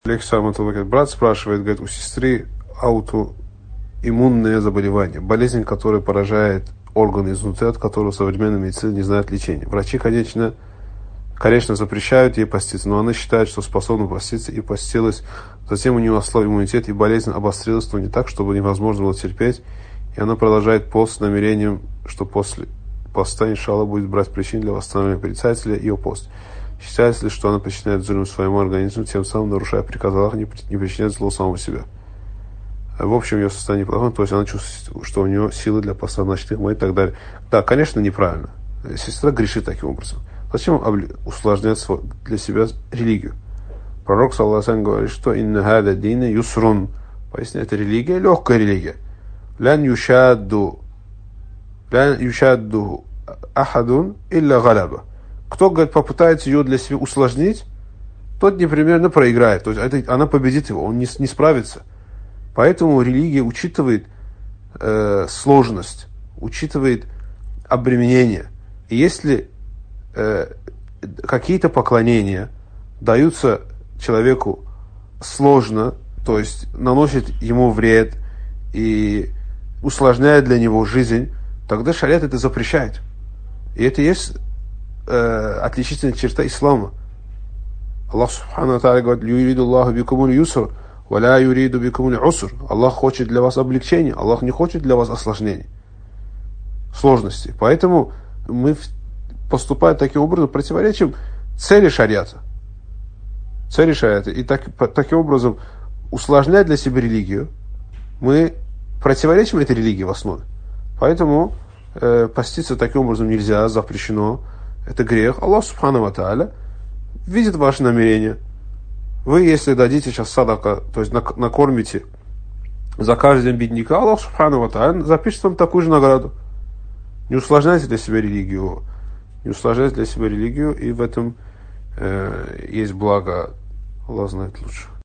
Брат спрашивает, говорит, у сестры аутоиммунное заболевание, болезнь, которая поражает органы изнутри, от которого современная медицина не знает лечения. Врачи, конечно, запрещают ей поститься, но она считает, что способна поститься и постилась. Затем у нее ослаб иммунитет, и болезнь обострилась, но не так, чтобы невозможно было терпеть. И она продолжает пост с намерением, что после поста, иншаллах, будет брать причин для восстановления прорицателя ее пост. Считается ли, что она причиняет зулм своему организму, тем самым нарушая приказ Аллаха, не причиняет зло самому себе. В общем, ее состояние плохое, то есть она чувствует, что у нее силы для поста ночных и так далее. Да, конечно, неправильно. Сестра грешит таким образом. Зачем усложнять для себя религию? Пророк, саллаллаху алейхи, говорит, что «Инна хада дина юсрун». Поясняет, это религия, легкая религия. «Лян юшадду ахадун илля галаба». Кто, говорит, попытается ее для себя усложнить, тот непременно проиграет. То есть она победит его, он не справится. Поэтому религия учитывает сложность, учитывает обременение. И если какие-то поклонения даются человеку сложно, то есть наносят ему вред и усложняют для него жизнь, тогда шариат это запрещает. И это есть отличительная черта ислама. Аллах субхану ва тааля говорит: «Юриду Аллаху бикумуль юср, ва ла юриду бикумуль уср». Аллах хочет для вас облегчения, Аллах не хочет для вас осложнений, сложностей. Поэтому мы, поступая таким образом, противоречим цели шариата. И таким образом, усложнять для себя религию, мы противоречим этой религии в основе. Поэтому поститься таким образом нельзя, запрещено. Это грех. Аллах субхану ва тааля видит ваши намерения. Вы, если дадите сейчас садака, то есть накормите за каждый день бедняка, Аллах субхану ва тааля запишет вам такую же награду. Не усложняйте для себя религию. И в этом есть благо. Аллах знает лучше.